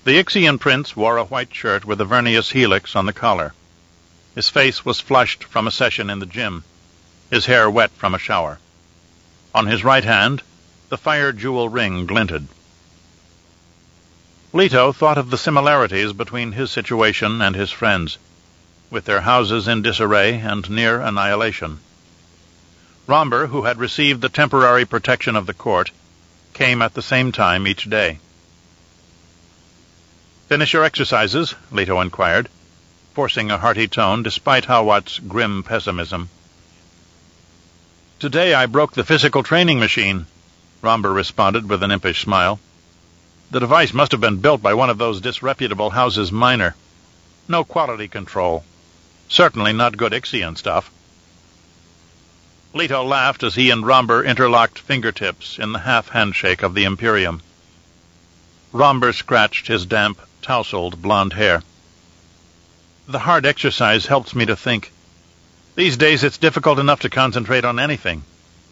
The Ixian prince wore a white shirt with a vernius helix on the collar. His face was flushed from a session in the gym, his hair wet from a shower. On his right hand, the fire jewel ring glinted. Leto thought of the similarities between his situation and his friends, with their houses in disarray and near annihilation. Romber, who had received the temporary protection of the court, came at the same time each day. "Finish your exercises?" Leto inquired, forcing a hearty tone despite Hawat's grim pessimism. "Today I broke the physical training machine," Romber responded with an impish smile. "The device must have been built by one of those disreputable houses minor. No quality control. Certainly not good Ixian stuff." Leto laughed as he and Romber interlocked fingertips in the half-handshake of the Imperium. Romber scratched his damp, tousled blonde hair. "The hard exercise helps me to think. These days it's difficult enough to concentrate on anything.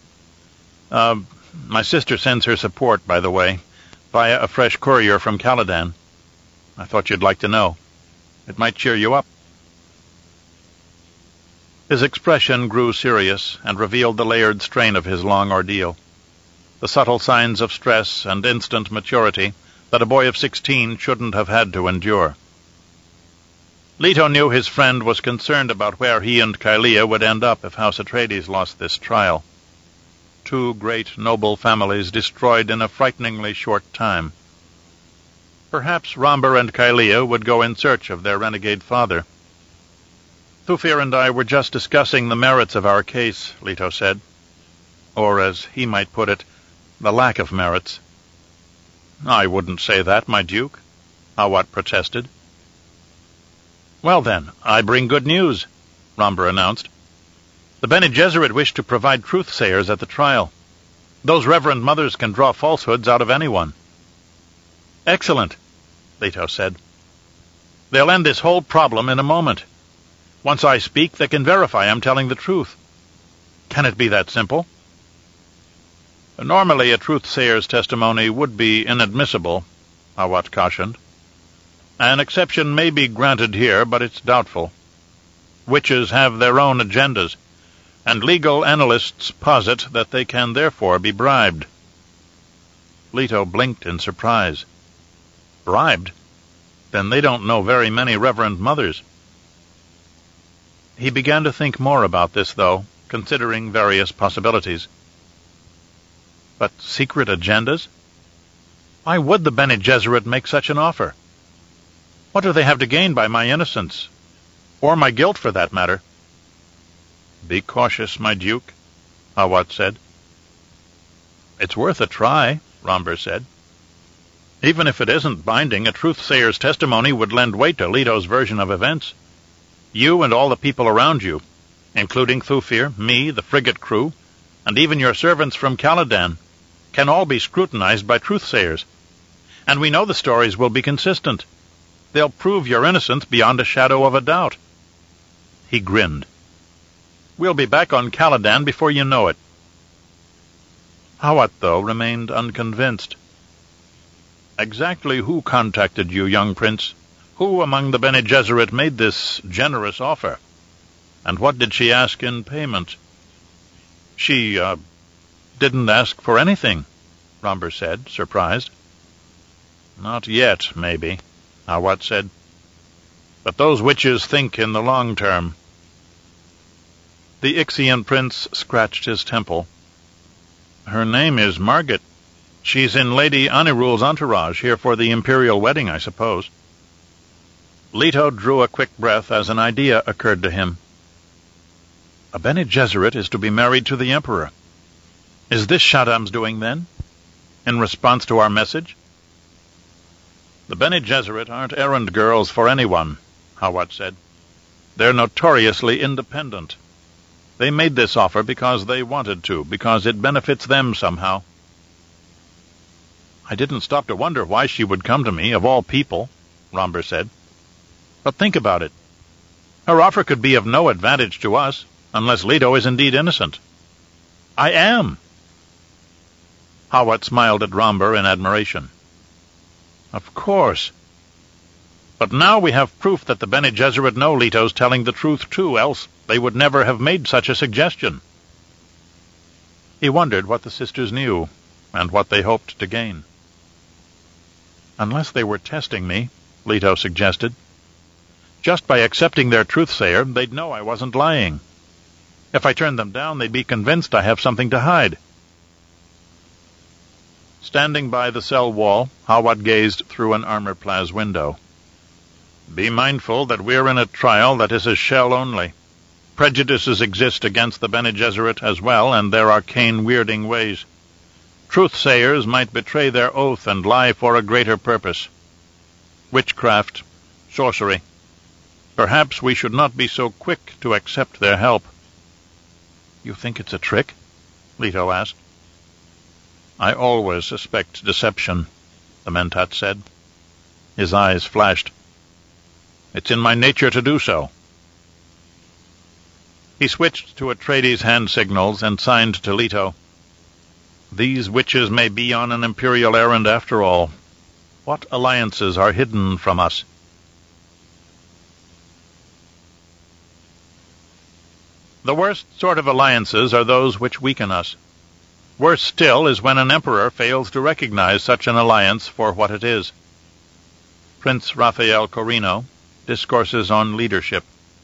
My sister sends her support, by the way, via a fresh courier from Caladan. I thought you'd like to know. It might cheer you up." His expression grew serious and revealed the layered strain of his long ordeal, the subtle signs of stress and instant maturity that a boy of 16 shouldn't have had to endure. Leto knew his friend was concerned about where he and Kylea would end up if House Atreides lost this trial. Two great, noble families destroyed in a frighteningly short time. Perhaps Romber and Kylea would go in search of their renegade father. "Thufir and I were just discussing the merits of our case," Leto said. Or, as he might put it, the lack of merits. "I wouldn't say that, my Duke," Hawat protested. "Well then, I bring good news," Romber announced. "The Bene Gesserit wish to provide truth-sayers at the trial. Those reverend mothers can draw falsehoods out of anyone." "Excellent," Leto said. "They'll end this whole problem in a moment. Once I speak, they can verify I'm telling the truth. Can it be that simple?" "Normally a truth-sayer's testimony would be inadmissible," Hawat cautioned. "An exception may be granted here, but it's doubtful. Witches have their own agendas, and legal analysts posit that they can therefore be bribed." Leto blinked in surprise. "Bribed? Then they don't know very many reverend mothers." He began to think more about this, though, considering various possibilities. But secret agendas? Why would the Bene Gesserit make such an offer? What do they have to gain by my innocence? Or my guilt, for that matter? "Be cautious, my Duke," Hawat said. "It's worth a try," Romber said. "Even if it isn't binding, a truth-sayer's testimony would lend weight to Leto's version of events. You and all the people around you, including Thufir, me, the frigate crew, and even your servants from Caladan, can all be scrutinized by truth-sayers. And we know the stories will be consistent. They'll prove your innocence beyond a shadow of a doubt." He grinned. "We'll be back on Caladan before you know it." Hawat, though, remained unconvinced. "Exactly who contacted you, young prince? Who among the Bene Gesserit made this generous offer? And what did she ask in payment?" She didn't ask for anything," Romber said, surprised. "Not yet, maybe," Hawat said. "But those witches think in the long term." The Ixian prince scratched his temple. "Her name is Margit. She's in Lady Anirul's entourage, here for the imperial wedding, I suppose." Leto drew a quick breath as an idea occurred to him. A Bene Gesserit is to be married to the Emperor. Is this Shaddam's doing, then? In response to our message? "The Bene Gesserit aren't errand girls for anyone," Hawat said. "They're notoriously independent. They made this offer because they wanted to, because it benefits them somehow." "I didn't stop to wonder why she would come to me, of all people," Romber said. "But think about it. Her offer could be of no advantage to us, unless Leto is indeed innocent." "I am!" Hawat smiled at Romber in admiration. "Of course. But now we have proof that the Bene Gesserit know Leto's telling the truth too, else they would never have made such a suggestion. He wondered what the sisters knew, and what they hoped to gain. Unless they were testing me, Leto suggested. Just by accepting their truth-sayer, they'd know I wasn't lying. If I turned them down, they'd be convinced I have something to hide. Standing by the cell wall, Hawat gazed through an armor-pla's window. Be mindful that we're in a trial that is a shell only. Prejudices exist against the Bene Gesserit as well, and their arcane weirding ways. Truth-sayers might betray their oath and lie for a greater purpose. Witchcraft, sorcery. Perhaps we should not be so quick to accept their help. You think it's a trick? Leto asked. I always suspect deception, the Mentat said. His eyes flashed. It's in my nature to do so. He switched to Atreides' hand signals and signed to Leto. These witches may be on an imperial errand after all. What alliances are hidden from us? The worst sort of alliances are those which weaken us. Worse still is when an emperor fails to recognize such an alliance for what it is. Prince Raphael Corrino, Discourses on Leadership.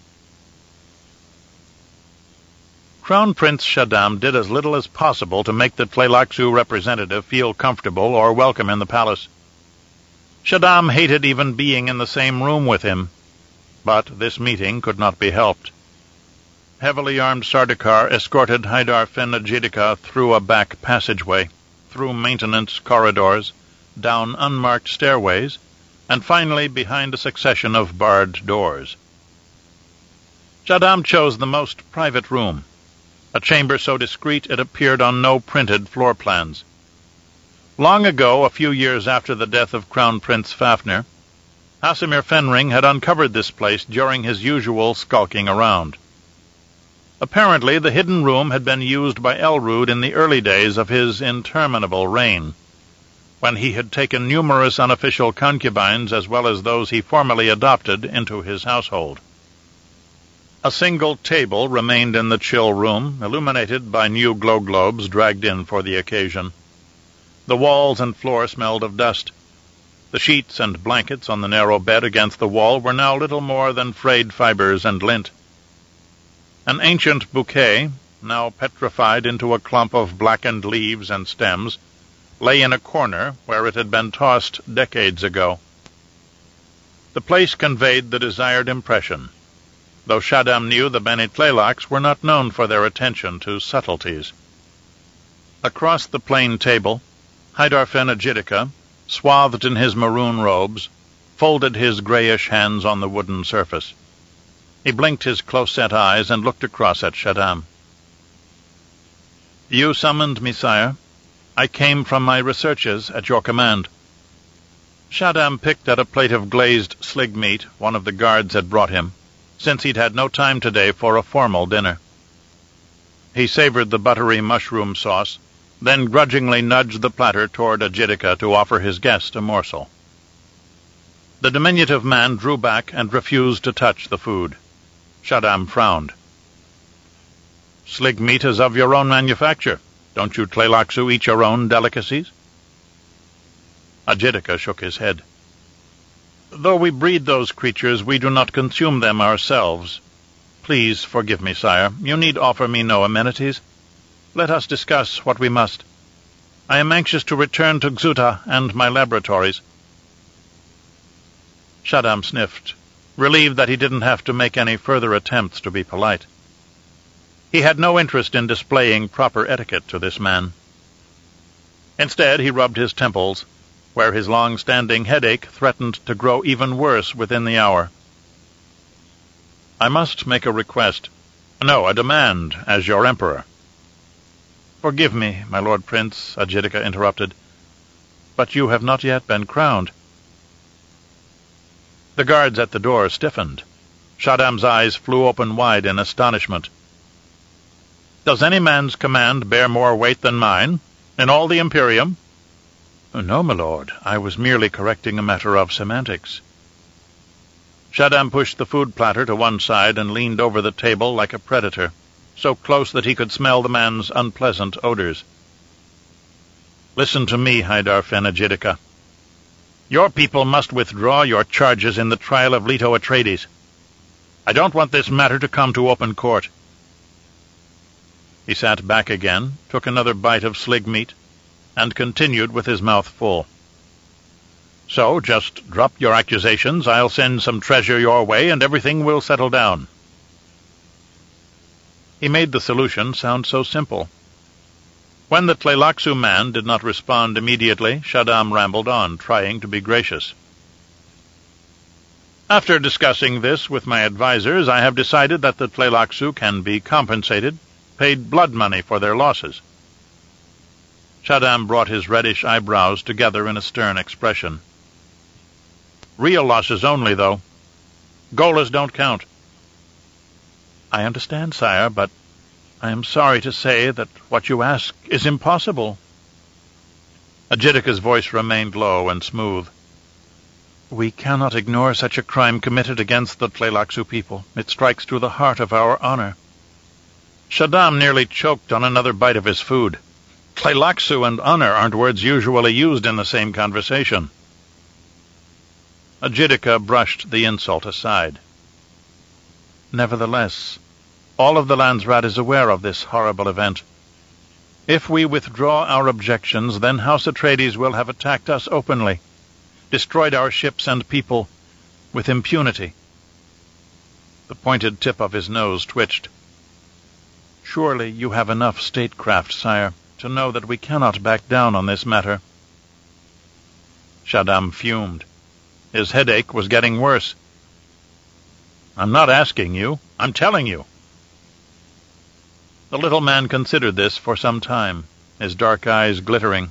Crown Prince Shaddam did as little as possible to make the Tleilaxu representative feel comfortable or welcome in the palace. Shaddam hated even being in the same room with him, but this meeting could not be helped. Heavily armed Sardaukar escorted Haidar Fen-Adjidika through a back passageway, through maintenance corridors, down unmarked stairways, and finally behind a succession of barred doors. Shaddam chose the most private room, a chamber so discreet it appeared on no printed floor plans. Long ago, a few years after the death of Crown Prince Fafnir, Asimir Fenring had uncovered this place during his usual skulking around. Apparently, the hidden room had been used by Elrud in the early days of his interminable reign, when he had taken numerous unofficial concubines as well as those he formally adopted into his household. A single table remained in the chill room, illuminated by new glow globes dragged in for the occasion. The walls and floor smelled of dust. The sheets and blankets on the narrow bed against the wall were now little more than frayed fibers and lint. An ancient bouquet, now petrified into a clump of blackened leaves and stems, lay in a corner where it had been tossed decades ago. The place conveyed the desired impression, though Shaddam knew the Bene Tleilax were not known for their attention to subtleties. Across the plain table, Haidar Fen-Adjidika, swathed in his maroon robes, folded his grayish hands on the wooden surface. He blinked his close-set eyes and looked across at Shaddam. You summoned me, sire. I came from my researches at your command. Shaddam picked at a plate of glazed slig meat one of the guards had brought him, since he'd had no time today for a formal dinner. He savored the buttery mushroom sauce, then grudgingly nudged the platter toward Adjidika to offer his guest a morsel. The diminutive man drew back and refused to touch the food. Shaddam frowned. Slig meat is of your own manufacture. Don't you Tleilaxu eat your own delicacies? Adjidika shook his head. Though we breed those creatures, we do not consume them ourselves. Please forgive me, sire. You need offer me no amenities. Let us discuss what we must. I am anxious to return to Xuta and my laboratories. Shaddam sniffed, relieved that he didn't have to make any further attempts to be polite. He had no interest in displaying proper etiquette to this man. Instead, he rubbed his temples, where his long-standing headache threatened to grow even worse within the hour. I must make a request. No, a demand, as your emperor. Forgive me, my Lord Prince, Adjidika interrupted, but you have not yet been crowned. The guards at the door stiffened. Shaddam's eyes flew open wide in astonishment. Does any man's command bear more weight than mine, in all the Imperium? No, my lord. I was merely correcting a matter of semantics. Shaddam pushed the food platter to one side and leaned over the table like a predator, so close that he could smell the man's unpleasant odors. Listen to me, Haydar Fenn-Ajidika. Your people must withdraw your charges in the trial of Leto Atreides. I don't want this matter to come to open court. He sat back again, took another bite of slig meat, and continued with his mouth full. So, just drop your accusations, I'll send some treasure your way, and everything will settle down. He made the solution sound so simple. When the Tleilaxu man did not respond immediately, Shaddam rambled on, trying to be gracious. After discussing this with my advisers, I have decided that the Tleilaxu can be compensated, paid blood money for their losses. Shaddam brought his reddish eyebrows together in a stern expression. Real losses only, though. Golas don't count. I understand, sire, but I am sorry to say that what you ask is impossible. Ajidika's voice remained low and smooth. We cannot ignore such a crime committed against the Tleilaxu people. It strikes through the heart of our honor. Shaddam nearly choked on another bite of his food. Tleilaxu and honor aren't words usually used in the same conversation. Ajidika brushed the insult aside. Nevertheless, all of the Landsraad is aware of this horrible event. If we withdraw our objections, then House Atreides will have attacked us openly, destroyed our ships and people with impunity. The pointed tip of his nose twitched. Surely you have enough statecraft, sire, to know that we cannot back down on this matter. Shaddam fumed. His headache was getting worse. I'm not asking you, I'm telling you. The little man considered this for some time, his dark eyes glittering.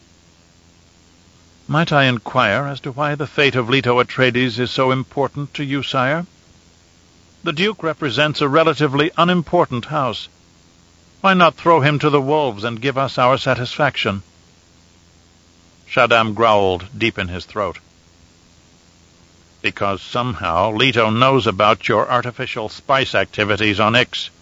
Might I inquire as to why the fate of Leto Atreides is so important to you, sire? The Duke represents a relatively unimportant house. Why not throw him to the wolves and give us our satisfaction? Shaddam growled deep in his throat. Because somehow Leto knows about your artificial spice activities on Ix.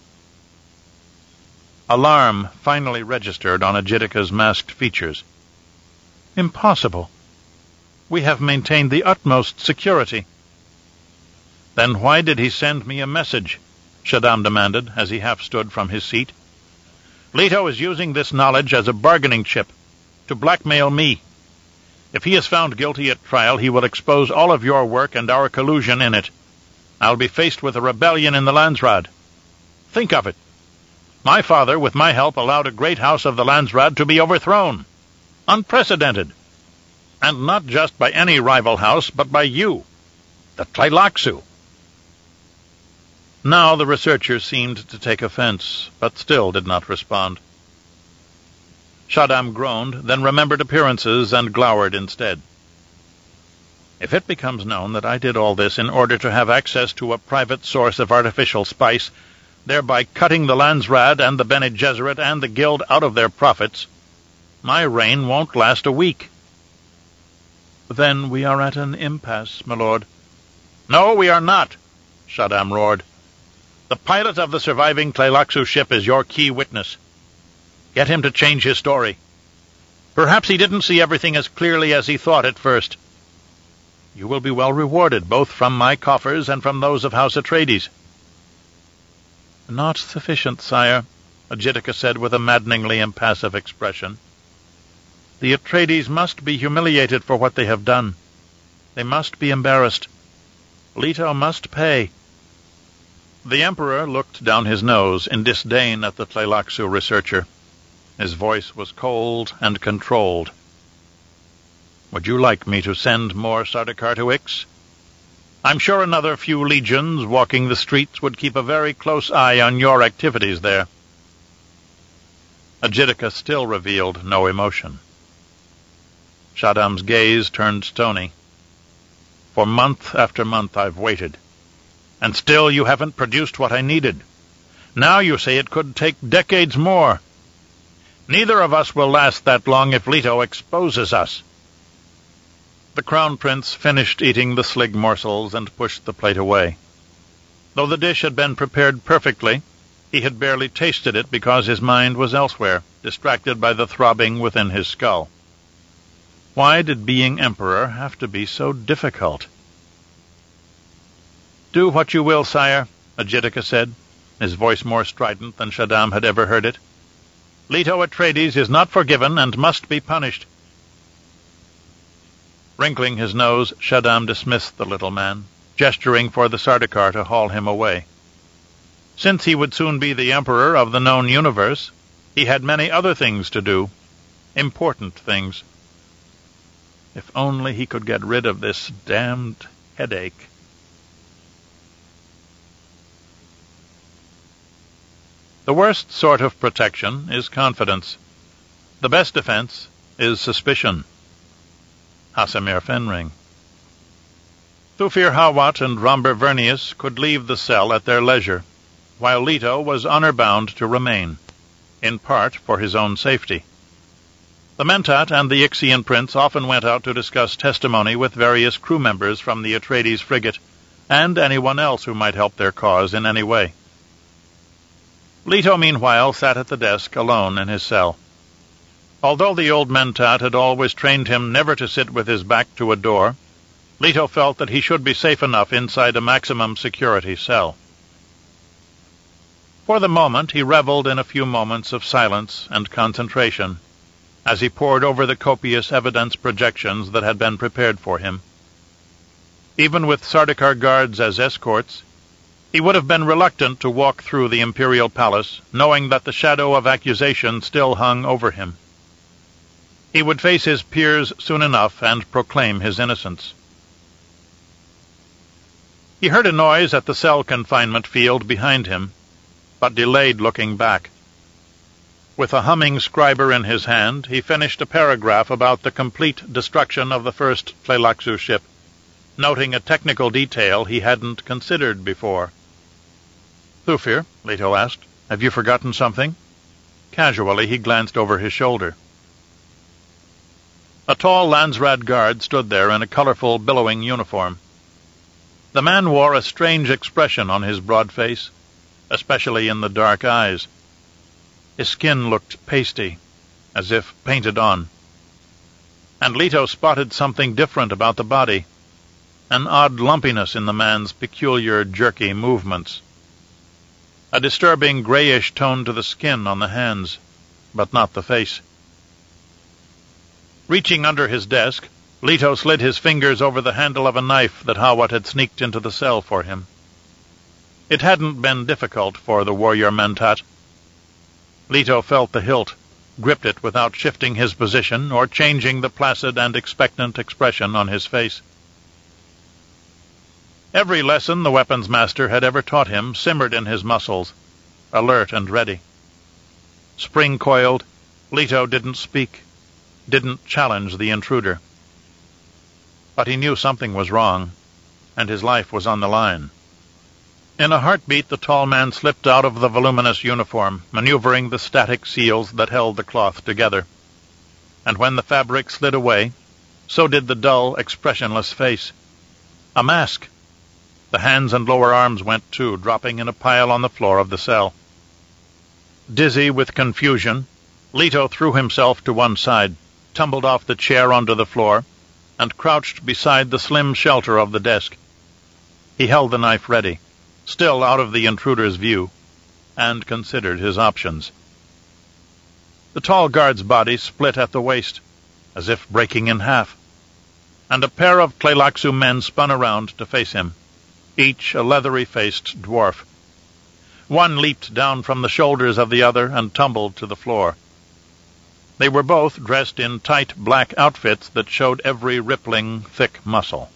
Alarm finally registered on Ajidika's masked features. Impossible. We have maintained the utmost security. Then why did he send me a message? Shaddam demanded as he half stood from his seat. Leto is using this knowledge as a bargaining chip to blackmail me. If he is found guilty at trial, he will expose all of your work and our collusion in it. I'll be faced with a rebellion in the Landsraad. Think of it. My father, with my help, allowed a great house of the Landsraad to be overthrown. Unprecedented. And not just by any rival house, but by you, the Tleilaxu. Now the researcher seemed to take offense, but still did not respond. Shaddam groaned, then remembered appearances and glowered instead. If it becomes known that I did all this in order to have access to a private source of artificial spice, thereby cutting the Landsraad and the Bene Gesserit and the Guild out of their profits, my reign won't last a week. Then we are at an impasse, my lord. No, we are not, Shaddam roared. The pilot of the surviving Tleilaxu ship is your key witness. Get him to change his story. Perhaps he didn't see everything as clearly as he thought at first. You will be well rewarded, both from my coffers and from those of House Atreides. Not sufficient, sire, Ajidika said with a maddeningly impassive expression. The Atreides must be humiliated for what they have done. They must be embarrassed. Leto must pay. The Emperor looked down his nose in disdain at the Tleilaxu researcher. His voice was cold and controlled. Would you like me to send more Sardaukar to Ix? I'm sure another few legions walking the streets would keep a very close eye on your activities there. Ajidika still revealed no emotion. Shaddam's gaze turned stony. For month after month I've waited, and still you haven't produced what I needed. Now you say it could take decades more. Neither of us will last that long if Leto exposes us. The Crown Prince finished eating the slig morsels and pushed the plate away. Though the dish had been prepared perfectly, he had barely tasted it because his mind was elsewhere, distracted by the throbbing within his skull. Why did being emperor have to be so difficult? "Do what you will, sire," Agidica said, his voice more strident than Shaddam had ever heard it. "Leto Atreides is not forgiven and must be punished." Wrinkling his nose, Shaddam dismissed the little man, gesturing for the Sardaukar to haul him away. Since he would soon be the emperor of the known universe, he had many other things to do, important things. If only he could get rid of this damned headache. The worst sort of protection is confidence. The best defense is suspicion. Hasamir Fenring. Thufir Hawat and Romber Vernius could leave the cell at their leisure, while Leto was honor-bound to remain, in part for his own safety. The Mentat and the Ixian prince often went out to discuss testimony with various crew members from the Atreides frigate, and anyone else who might help their cause in any way. Leto, meanwhile, sat at the desk alone in his cell. Although the old Mentat had always trained him never to sit with his back to a door, Leto felt that he should be safe enough inside a maximum security cell. For the moment he reveled in a few moments of silence and concentration, as he pored over the copious evidence projections that had been prepared for him. Even with Sardaukar guards as escorts, he would have been reluctant to walk through the imperial palace, knowing that the shadow of accusation still hung over him. He would face his peers soon enough and proclaim his innocence. He heard a noise at the cell confinement field behind him, but delayed looking back. With a humming scriber in his hand, he finished a paragraph about the complete destruction of the first Tleilaxu ship, noting a technical detail he hadn't considered before. "Thufir," Leto asked, "have you forgotten something?" Casually he glanced over his shoulder. A tall Landsraad guard stood there in a colorful, billowing uniform. The man wore a strange expression on his broad face, especially in the dark eyes. His skin looked pasty, as if painted on. And Leto spotted something different about the body, an odd lumpiness in the man's peculiar, jerky movements. A disturbing grayish tone to the skin on the hands, but not the face. Reaching under his desk, Leto slid his fingers over the handle of a knife that Hawat had sneaked into the cell for him. It hadn't been difficult for the warrior Mentat. Leto felt the hilt, gripped it without shifting his position or changing the placid and expectant expression on his face. Every lesson the weapons master had ever taught him simmered in his muscles, alert and ready. Spring-coiled, Leto didn't speak, didn't challenge the intruder. But he knew something was wrong, and his life was on the line. In a heartbeat, the tall man slipped out of the voluminous uniform, maneuvering the static seals that held the cloth together. And when the fabric slid away, so did the dull, expressionless face. A mask! The hands and lower arms went too, dropping in a pile on the floor of the cell. Dizzy with confusion, Leto threw himself to one side, tumbled off the chair onto the floor, and crouched beside the slim shelter of the desk. He held the knife ready, still out of the intruder's view, and considered his options. The tall guard's body split at the waist, as if breaking in half, and a pair of Tleilaxu men spun around to face him, each a leathery-faced dwarf. One leaped down from the shoulders of the other and tumbled to the floor. They were both dressed in tight black outfits that showed every rippling, thick muscle.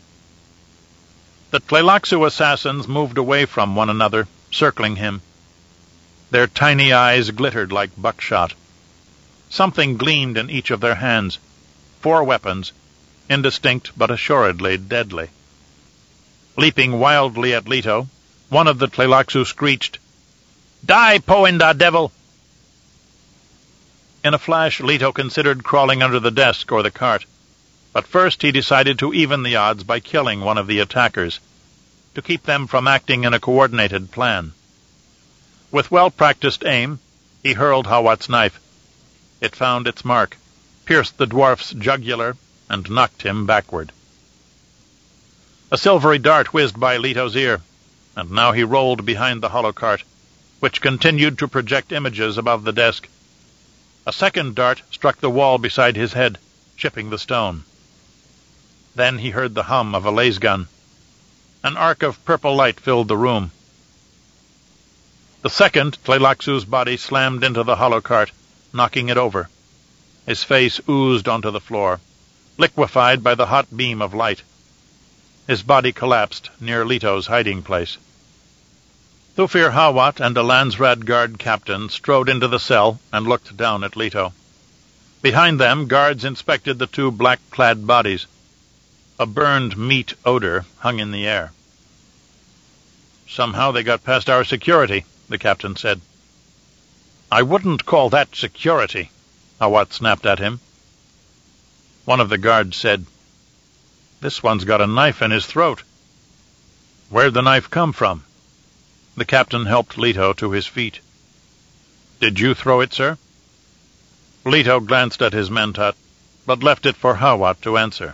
The Tleilaxu assassins moved away from one another, circling him. Their tiny eyes glittered like buckshot. Something gleamed in each of their hands. 4 weapons, indistinct but assuredly deadly. Leaping wildly at Leto, one of the Tleilaxu screeched, "Die, Poindar devil!" In a flash, Leto considered crawling under the desk or the cart. But first he decided to even the odds by killing one of the attackers, to keep them from acting in a coordinated plan. With well-practiced aim, he hurled Hawat's knife. It found its mark, pierced the dwarf's jugular, and knocked him backward. A silvery dart whizzed by Leto's ear, and now he rolled behind the hollow cart, which continued to project images above the desk. A second dart struck the wall beside his head, chipping the stone. Then he heard the hum of a laser gun. An arc of purple light filled the room. The second, Tleilaxu's body slammed into the hollow cart, knocking it over. His face oozed onto the floor, liquefied by the hot beam of light. His body collapsed near Leto's hiding place. Thufir Hawat and a Landsraad guard captain strode into the cell and looked down at Leto. Behind them, guards inspected the two black-clad bodies. A burned meat odor hung in the air. "Somehow they got past our security," the captain said. "I wouldn't call that security," Hawat snapped at him. One of the guards said, "This one's got a knife in his throat." "Where'd the knife come from?" The captain helped Leto to his feet. "Did you throw it, sir?" Leto glanced at his mentat, but left it for Hawat to answer.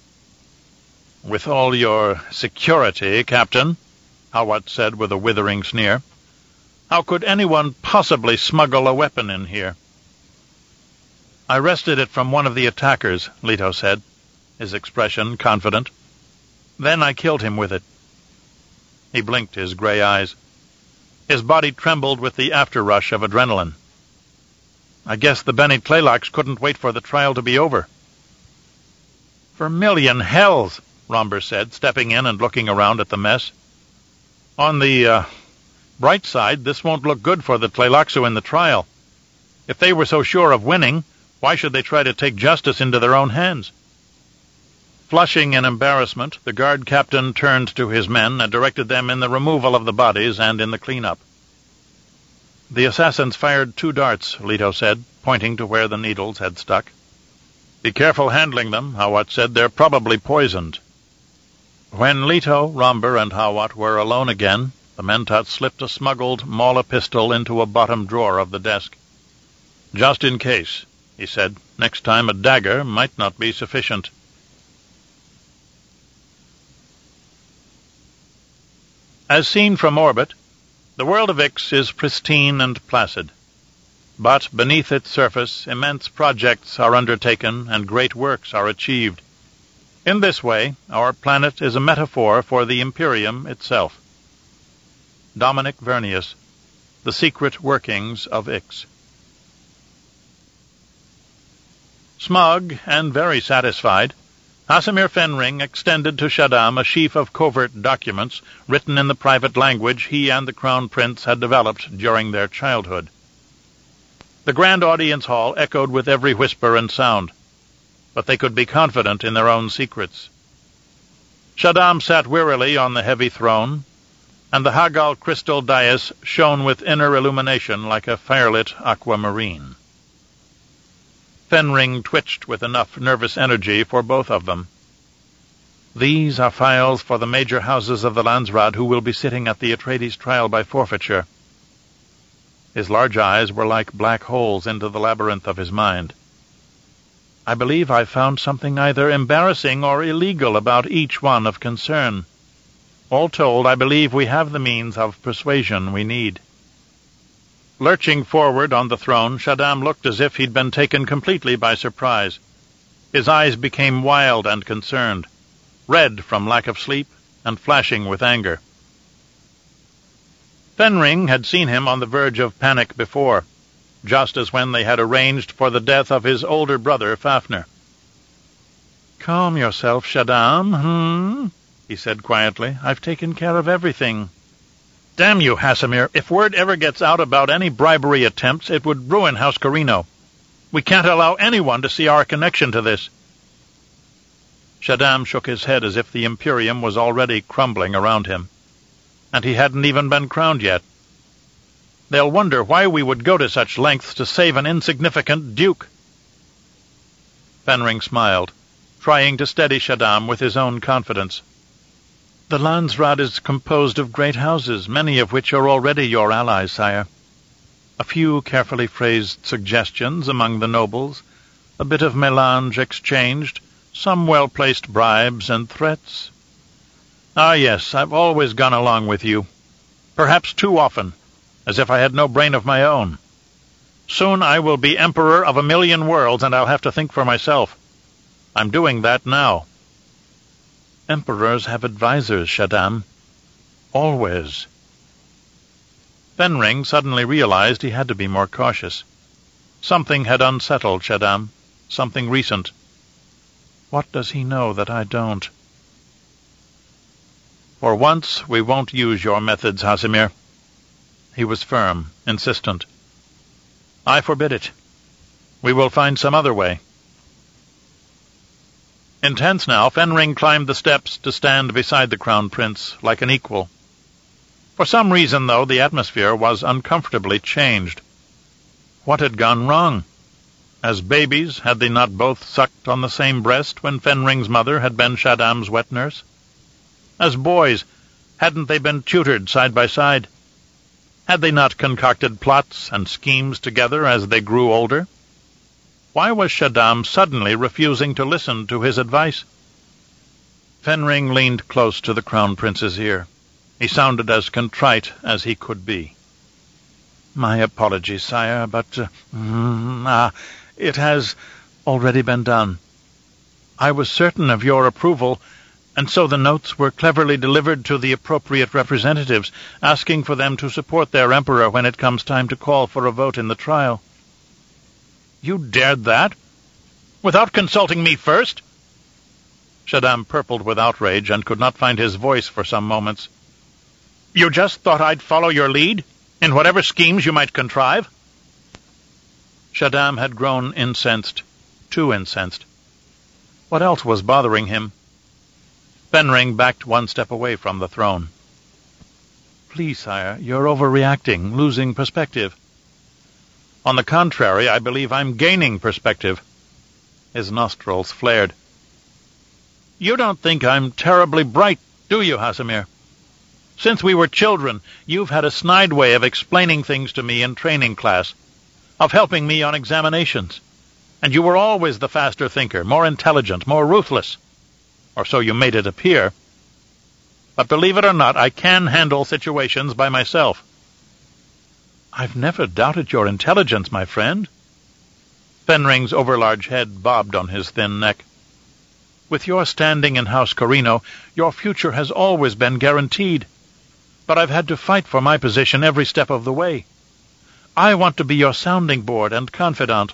"With all your security, Captain," Hawat said with a withering sneer, "how could anyone possibly smuggle a weapon in here?" "I wrested it from one of the attackers," Leto said, his expression confident. "Then I killed him with it." He blinked his gray eyes. His body trembled with the afterrush of adrenaline. "I guess the Bene Tleilax couldn't wait for the trial to be over." "Vermilion hells," Romber said, stepping in and looking around at the mess. "On the bright side, this won't look good for the Tleilaxu in the trial. If they were so sure of winning, why should they try to take justice into their own hands?" Flushing in embarrassment, the guard captain turned to his men and directed them in the removal of the bodies and in the clean-up. "The assassins fired 2 darts, Leto said, pointing to where the needles had stuck. "Be careful handling them," Hawat said. "They're probably poisoned." When Leto, Romber, and Hawat were alone again, the mentat slipped a smuggled Mala pistol into a bottom drawer of the desk. "Just in case," he said. "Next time a dagger might not be sufficient." As seen from orbit, the world of Ix is pristine and placid. But beneath its surface, immense projects are undertaken and great works are achieved. In this way, our planet is a metaphor for the Imperium itself. Dominic Vernius, The Secret Workings of Ix. Smug and very satisfied, Hasimir Fenring extended to Shaddam a sheaf of covert documents written in the private language he and the Crown Prince had developed during their childhood. The grand audience hall echoed with every whisper and sound, but they could be confident in their own secrets. Shaddam sat wearily on the heavy throne, and the Hagal crystal dais shone with inner illumination like a firelit aquamarine. Fenring twitched with enough nervous energy for both of them. "These are files for the major houses of the Landsraad who will be sitting at the Atreides trial by forfeiture." His large eyes were like black holes into the labyrinth of his mind. "I believe I've found something either embarrassing or illegal about each one of concern. All told, I believe we have the means of persuasion we need." Lurching forward on the throne, Shaddam looked as if he'd been taken completely by surprise. His eyes became wild and concerned, red from lack of sleep and flashing with anger. Fenring had seen him on the verge of panic before, just as when they had arranged for the death of his older brother, Fafnir. "Calm yourself, Shaddam, he said quietly. "I've taken care of everything." "Damn you, Hasimir, if word ever gets out about any bribery attempts, it would ruin House Corrino. We can't allow anyone to see our connection to this." Shaddam shook his head as if the Imperium was already crumbling around him, and he hadn't even been crowned yet. "They'll wonder why we would go to such lengths to save an insignificant duke." Fenring smiled. trying to steady Shaddam with his own confidence. "The Landsraad is composed of great houses, many of which are already your allies, sire. A few carefully phrased suggestions among the nobles, a bit of mélange exchanged, some well-placed bribes and threats. Ah, yes, I've always gone along with you, perhaps too often, as if I had no brain of my own. Soon I will be emperor of 1,000,000 worlds, and I'll have to think for myself. I'm doing that now." "Emperors have advisers, Shaddam. Always." Fenring suddenly realized he had to be more cautious. Something had unsettled Shaddam, something recent. What does he know that I don't? "For once we won't use your methods, Hasimir." He was firm, insistent. "I forbid it. We will find some other way." Intense now, Fenring climbed the steps to stand beside the Crown Prince, like an equal. For some reason, though, the atmosphere was uncomfortably changed. What had gone wrong? As babies, had they not both sucked on the same breast when Fenring's mother had been Shaddam's wet nurse? As boys, hadn't they been tutored side by side? Had they not concocted plots and schemes together as they grew older? Why was Shaddam suddenly refusing to listen to his advice? Fenring leaned close to the Crown Prince's ear. He sounded as contrite as he could be. "My apologies, sire, but it has already been done. I was certain of your approval, and so the notes were cleverly delivered to the appropriate representatives, asking for them to support their emperor when it comes time to call for a vote in the trial." "You dared that? Without consulting me first?" Shaddam purpled with outrage and could not find his voice for some moments. "You just thought I'd follow your lead, in whatever schemes you might contrive?" Shaddam had grown incensed, too incensed. What else was bothering him? Fenring backed one step away from the throne. "Please, sire, you're overreacting, losing perspective." "On the contrary, I believe I'm gaining perspective." His nostrils flared. "You don't think I'm terribly bright, do you, Hasimir? Since we were children, you've had a snide way of explaining things to me in training class, of helping me on examinations, and you were always the faster thinker, more intelligent, more ruthless. Or so you made it appear. But believe it or not, I can handle situations by myself." "I've never doubted your intelligence, my friend." Fenring's overlarge head bobbed on his thin neck. "With your standing in House Corrino, your future has always been guaranteed. But I've had to fight for my position every step of the way. I want to be your sounding board and confidant."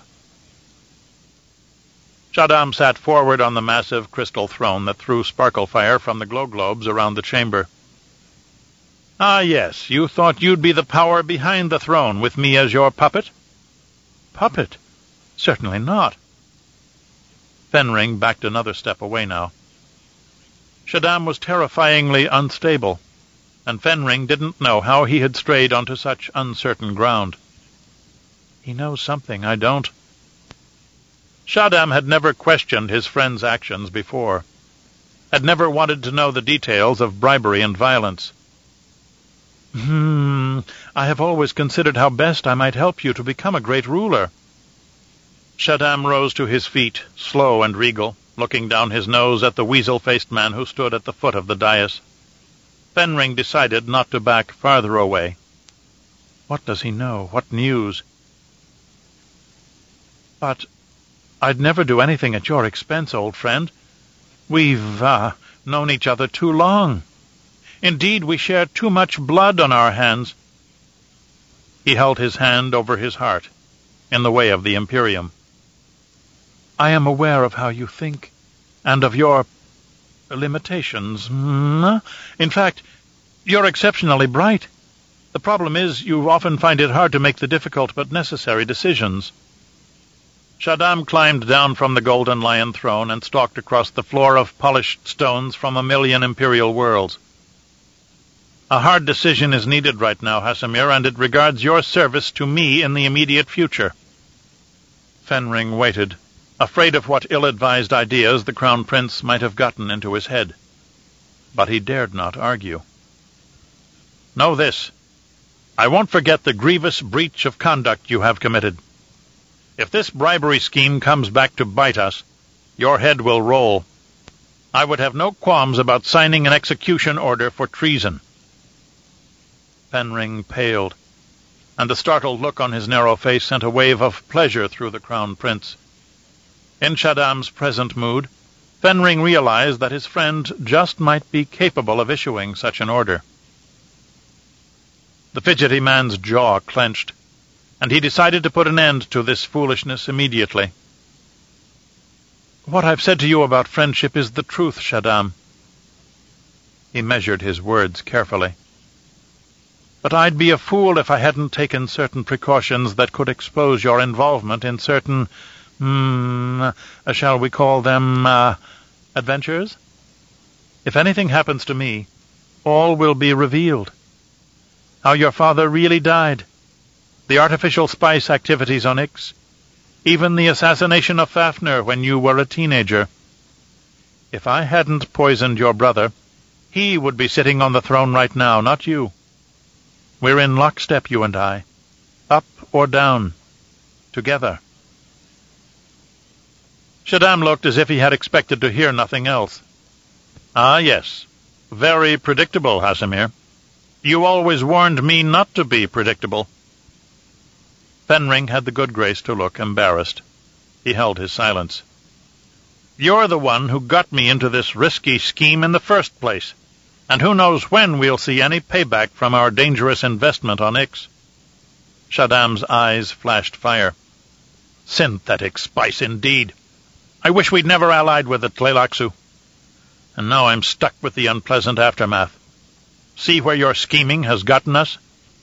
Shaddam sat forward on the massive crystal throne that threw sparkle fire from the glow globes around the chamber. "Ah, yes, you thought you'd be the power behind the throne, with me as your puppet?" "Puppet? Certainly not." Fenring backed another step away now. Shaddam was terrifyingly unstable, and Fenring didn't know how he had strayed onto such uncertain ground. He knows something I don't. Shaddam had never questioned his friend's actions before, had never wanted to know the details of bribery and violence. I have always considered how best I might help you to become a great ruler." Shaddam rose to his feet, slow and regal, looking down his nose at the weasel-faced man who stood at the foot of the dais. Fenring decided not to back farther away. What does he know? What news? "But I'd never do anything at your expense, old friend. We've known each other too long. Indeed, we share too much blood on our hands." He held his hand over his heart, in the way of the Imperium. "I am aware of how you think, and of your limitations. In fact, you're exceptionally bright. The problem is, you often find it hard to make the difficult but necessary decisions." Shaddam climbed down from the golden lion throne and stalked across the floor of polished stones from 1,000,000 imperial worlds. "A hard decision is needed right now, Hasimir, and it regards your service to me in the immediate future." Fenring waited, afraid of what ill-advised ideas the Crown Prince might have gotten into his head. But he dared not argue. "Know this. I won't forget the grievous breach of conduct you have committed. If this bribery scheme comes back to bite us, your head will roll. I would have no qualms about signing an execution order for treason." Fenring paled, and the startled look on his narrow face sent a wave of pleasure through the Crown Prince. In Shaddam's present mood, Fenring realized that his friend just might be capable of issuing such an order. The fidgety man's jaw clenched, and he decided to put an end to this foolishness immediately. "What I've said to you about friendship is the truth, Shaddam." He measured his words carefully. "But I'd be a fool if I hadn't taken certain precautions that could expose your involvement in certain, shall we call them, adventures? If anything happens to me, all will be revealed. How your father really died, the artificial spice activities on Ix, even the assassination of Fafnir when you were a teenager. If I hadn't poisoned your brother, he would be sitting on the throne right now, not you. We're in lockstep, you and I, up or down, together." Shaddam looked as if he had expected to hear nothing else. "Ah, yes. Very predictable, Hasimir. You always warned me not to be predictable." Fenring had the good grace to look embarrassed. He held his silence. "You're the one who got me into this risky scheme in the first place, and who knows when we'll see any payback from our dangerous investment on Ix." Shaddam's eyes flashed fire. "Synthetic spice, indeed! I wish we'd never allied with the Tleilaxu. And now I'm stuck with the unpleasant aftermath. See where your scheming has gotten us?"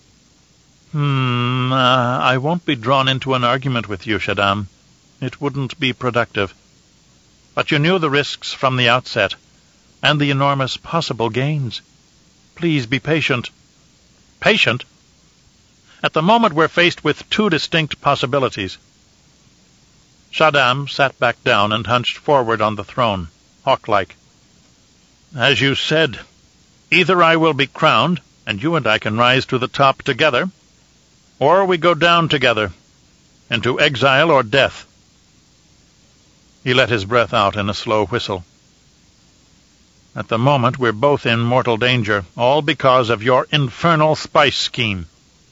I won't be drawn into an argument with you, Shaddam. It wouldn't be productive. But you knew the risks from the outset, and the enormous possible gains. Please be patient." "Patient? At the moment we're faced with two distinct possibilities." Shaddam sat back down and hunched forward on the throne, hawk-like. "As you said, either I will be crowned, and you and I can rise to the top together, or we go down together, into exile or death." He let his breath out in a slow whistle. "At the moment we're both in mortal danger, all because of your infernal spice scheme."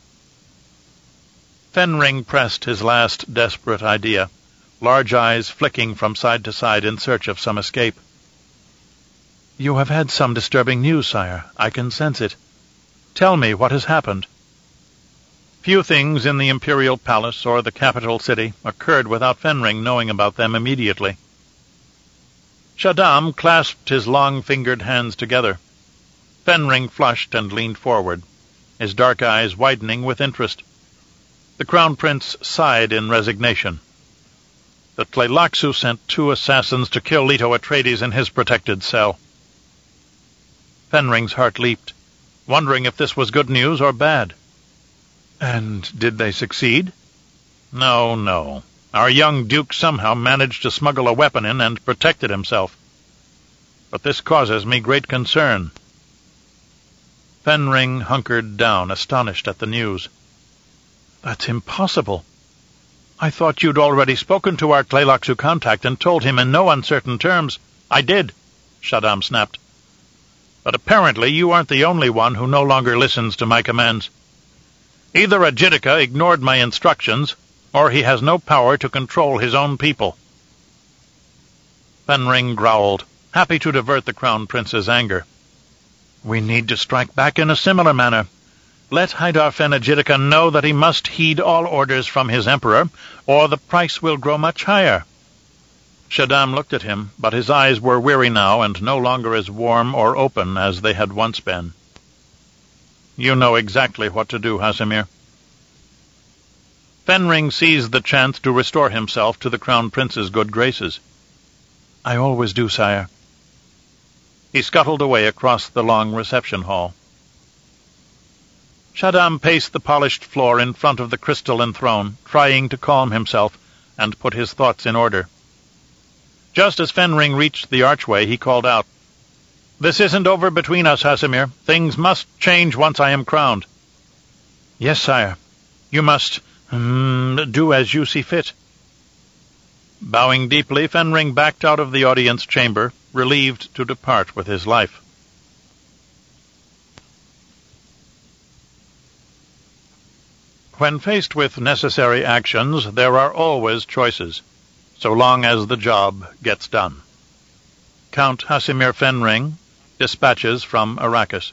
Fenring pressed his last desperate idea, large eyes flicking from side to side in search of some escape. "You have had some disturbing news, sire. I can sense it. Tell me what has happened." Few things in the imperial palace or the capital city occurred without Fenring knowing about them immediately. Shaddam clasped his long-fingered hands together. Fenring flushed and leaned forward, his dark eyes widening with interest. The Crown Prince sighed in resignation. The Tleilaxu sent 2 assassins to kill Leto Atreides in his protected cell. Fenring's heart leaped, wondering if this was good news or bad. "And did they succeed?" No. Our young duke somehow managed to smuggle a weapon in and protected himself. But this causes me great concern." Fenring hunkered down, astonished at the news. "That's impossible. I thought you'd already spoken to our Tleilaxu contact and told him in no uncertain terms." "I did," Shaddam snapped. "But apparently you aren't the only one who no longer listens to my commands. Either Ajitika ignored my instructions, or he has no power to control his own people." Fenring growled, happy to divert the Crown Prince's anger. "We need to strike back in a similar manner. Let Hydarfen Ajitika know that he must heed all orders from his emperor, or the price will grow much higher." Shaddam looked at him, but his eyes were weary now and no longer as warm or open as they had once been. "You know exactly what to do, Hasimir." Fenring seized the chance to restore himself to the Crown Prince's good graces. "I always do, sire." He scuttled away across the long reception hall. Shaddam paced the polished floor in front of the crystalline throne, trying to calm himself and put his thoughts in order. Just as Fenring reached the archway, he called out, "This isn't over between us, Hasimir. Things must change once I am crowned." "Yes, sire. You must do as you see fit." Bowing deeply, Fenring backed out of the audience chamber, relieved to depart with his life. When faced with necessary actions, there are always choices, so long as the job gets done. Count Hasimir Fenring, Dispatches from Arrakis.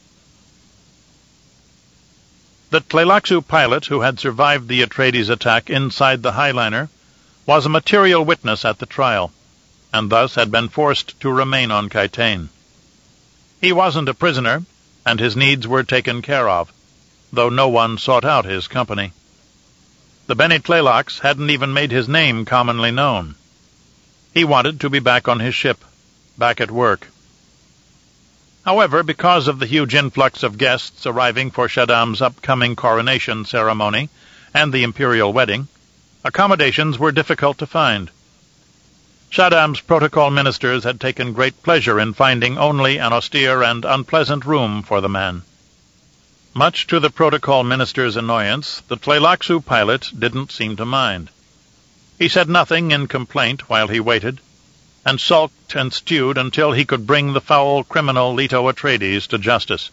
The Tleilaxu pilot who had survived the Atreides attack inside the Highliner was a material witness at the trial, and thus had been forced to remain on Kytain. He wasn't a prisoner, and his needs were taken care of, though no one sought out his company. The Bene Tleilax hadn't even made his name commonly known. He wanted to be back on his ship, back at work. However, because of the huge influx of guests arriving for Shaddam's upcoming coronation ceremony and the imperial wedding, accommodations were difficult to find. Shaddam's protocol ministers had taken great pleasure in finding only an austere and unpleasant room for the man. Much to the protocol minister's annoyance, the Tleilaxu pilot didn't seem to mind. He said nothing in complaint while he waited, and sulked and stewed until he could bring the foul criminal Leto Atreides to justice.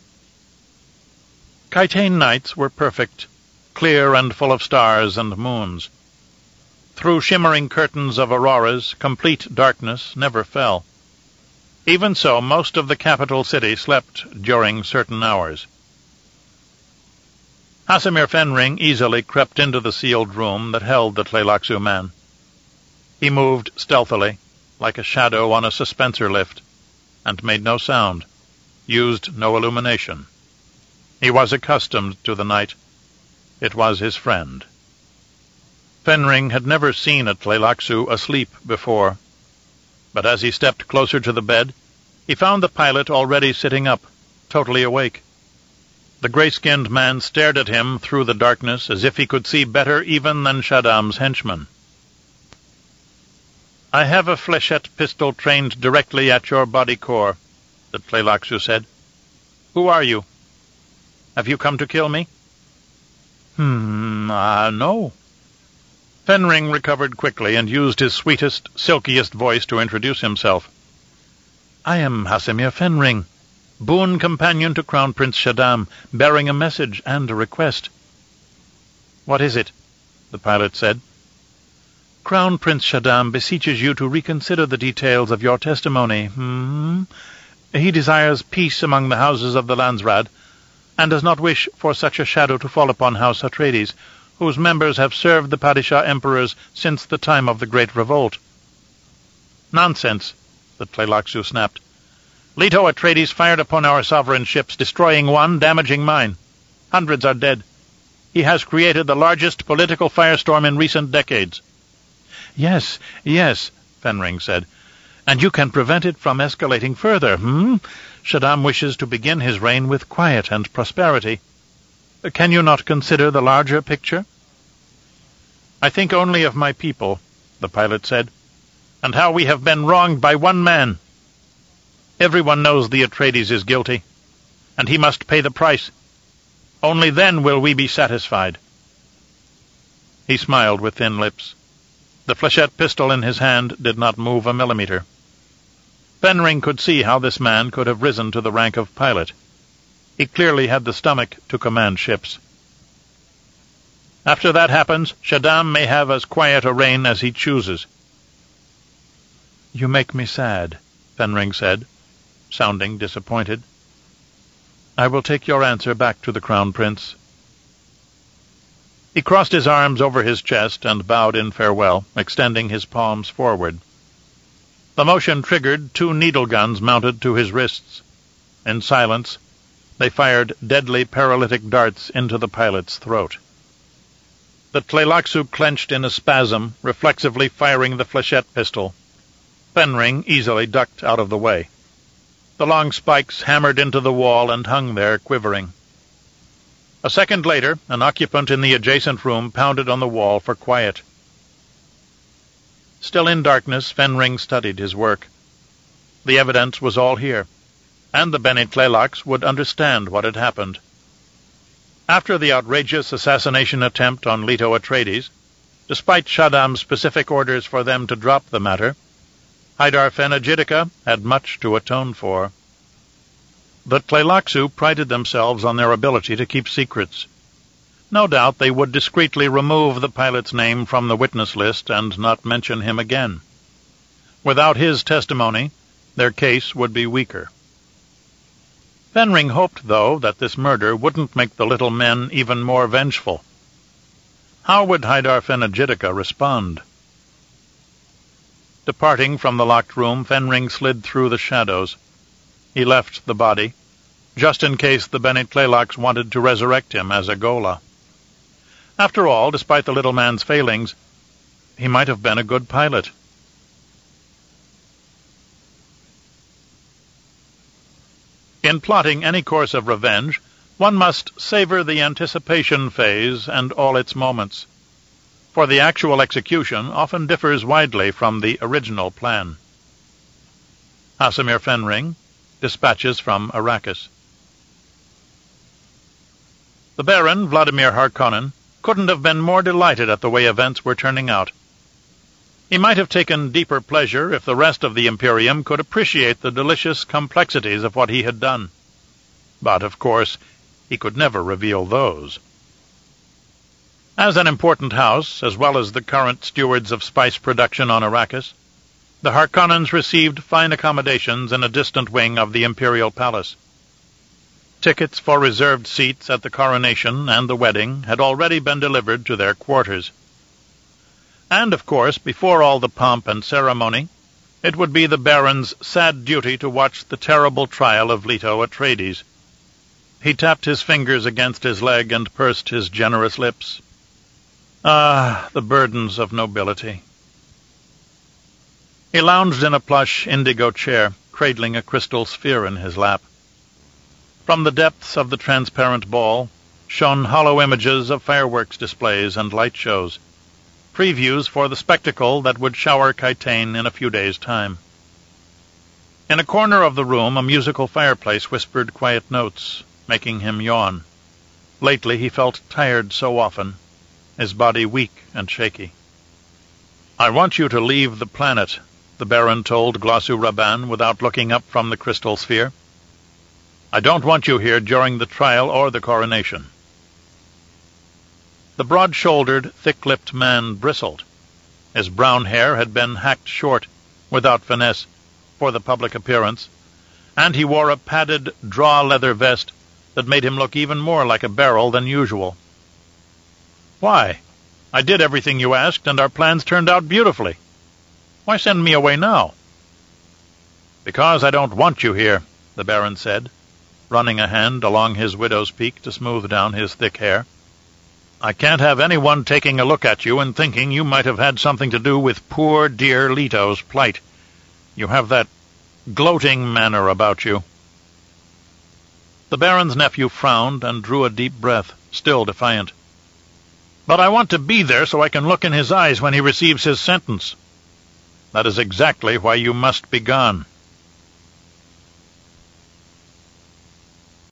Kytain nights were perfect, clear and full of stars and moons. Through shimmering curtains of auroras, complete darkness never fell. Even so, most of the capital city slept during certain hours. Hasimir Fenring easily crept into the sealed room that held the Tleilaxu man. He moved stealthily, like a shadow on a suspensor lift, and made no sound, used no illumination. He was accustomed to the night. It was his friend. Fenring had never seen a Tleilaxu asleep before, but as he stepped closer to the bed, he found the pilot already sitting up, totally awake. The gray-skinned man stared at him through the darkness as if he could see better even than Shaddam's henchman. "I have a flechette pistol trained directly at your body core," the Tleilaxu said. "Who are you? Have you come to kill me?" No." Fenring recovered quickly and used his sweetest, silkiest voice to introduce himself. "I am Hasimir Fenring, boon companion to Crown Prince Shaddam, bearing a message and a request." "What is it?" the pilot said. "Crown Prince Shaddam beseeches you to reconsider the details of your testimony. He desires peace among the houses of the Landsraad, and does not wish for such a shadow to fall upon House Atreides, whose members have served the Padishah emperors since the time of the Great Revolt." "Nonsense," the Tleilaxu snapped. "Leto Atreides fired upon our sovereign ships, destroying one, damaging mine. Hundreds are dead. He has created the largest political firestorm in recent decades." Yes, Fenring said. "And you can prevent it from escalating further, Shaddam wishes to begin his reign with quiet and prosperity. Can you not consider the larger picture?" "I think only of my people," the pilot said, "and how we have been wronged by one man. Everyone knows the Atreides is guilty, and he must pay the price. Only then will we be satisfied." He smiled with thin lips. The flechette pistol in his hand did not move a millimeter. Fenring could see how this man could have risen to the rank of pilot. He clearly had the stomach to command ships. "After that happens, Shaddam may have as quiet a reign as he chooses." "You make me sad," Fenring said, sounding disappointed. "I will take your answer back to the Crown Prince." He crossed his arms over his chest and bowed in farewell, extending his palms forward. The motion triggered 2 needle guns mounted to his wrists. In silence, they fired deadly paralytic darts into the pilot's throat. The Tleilaxu clenched in a spasm, reflexively firing the flechette pistol. Fenring easily ducked out of the way. The long spikes hammered into the wall and hung there, quivering. A second later, an occupant in the adjacent room pounded on the wall for quiet. Still in darkness, Fenring studied his work. The evidence was all here, and the Bene Tleilax would understand what had happened. After the outrageous assassination attempt on Leto Atreides, despite Shaddam's specific orders for them to drop the matter, Haidar Phenagittica had much to atone for. The Tleilaxu prided themselves on their ability to keep secrets. No doubt they would discreetly remove the pilot's name from the witness list and not mention him again. Without his testimony, their case would be weaker. Fenring hoped, though, that this murder wouldn't make the little men even more vengeful. How would Haidar Phenagittica respond? Departing from the locked room, Fenring slid through the shadows. He left the body, just in case the Bene Tleilax wanted to resurrect him as a Ghola. After all, despite the little man's failings, he might have been a good pilot. In plotting any course of revenge, one must savor the anticipation phase and all its moments, for the actual execution often differs widely from the original plan. Asimir Fenring, Dispatches from Arrakis. The Baron, Vladimir Harkonnen, couldn't have been more delighted at the way events were turning out. He might have taken deeper pleasure if the rest of the Imperium could appreciate the delicious complexities of what he had done. But, of course, he could never reveal those. As an important house, as well as the current stewards of spice production on Arrakis, the Harkonnens received fine accommodations in a distant wing of the Imperial Palace. Tickets for reserved seats at the coronation and the wedding had already been delivered to their quarters. And, of course, before all the pomp and ceremony, it would be the Baron's sad duty to watch the terrible trial of Leto Atreides. He tapped his fingers against his leg and pursed his generous lips. Ah, the burdens of nobility. He lounged in a plush indigo chair, cradling a crystal sphere in his lap. From the depths of the transparent ball shone hollow images of fireworks displays and light shows, previews for the spectacle that would shower Kytain in a few days' time. In a corner of the room, a musical fireplace whispered quiet notes, making him yawn. Lately he felt tired so often, his body weak and shaky. "I want you to leave the planet," the Baron told Glossu Rabban without looking up from the crystal sphere. "I don't want you here during the trial or the coronation." The broad-shouldered, thick-lipped man bristled. His brown hair had been hacked short, without finesse, for the public appearance, and he wore a padded draw-leather vest that made him look even more like a barrel than usual. "Why? I did everything you asked, and our plans turned out beautifully. Why send me away now?" "Because I don't want you here," the Baron said, running a hand along his widow's peak to smooth down his thick hair. "I can't have anyone taking a look at you and thinking you might have had something to do with poor dear Leto's plight. You have that gloating manner about you." The Baron's nephew frowned and drew a deep breath, still defiant. "But I want to be there so I can look in his eyes when he receives his sentence." "That is exactly why you must be gone."